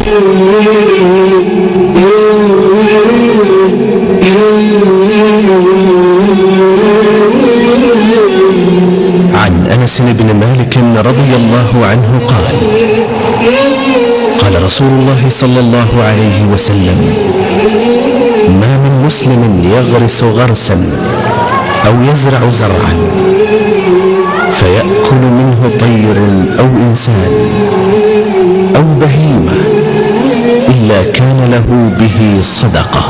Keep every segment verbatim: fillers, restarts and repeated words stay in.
عن أنس بن مالك رضي الله عنه قال: قال رسول الله صلى الله عليه وسلم: ما من مسلم يغرس غرسا أو يزرع زرعا فيأكل منه طير أو إنسان أو بهيمة إلا كان له به صدقة.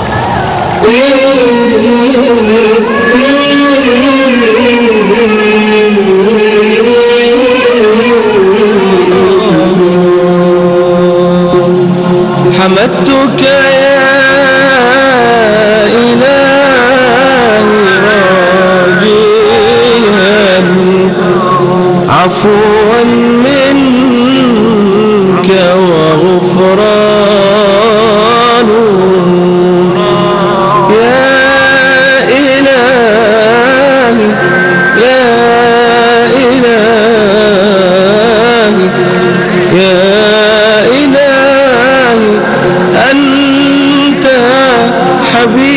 حمدتك يا إلهي راجيا عفوا منك وغفران، يا إلهي يا إلهي يا إلهي أنت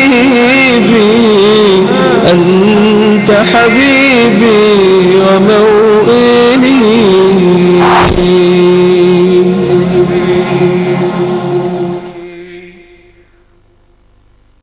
حبيبي أنت حبيبي ومولاي.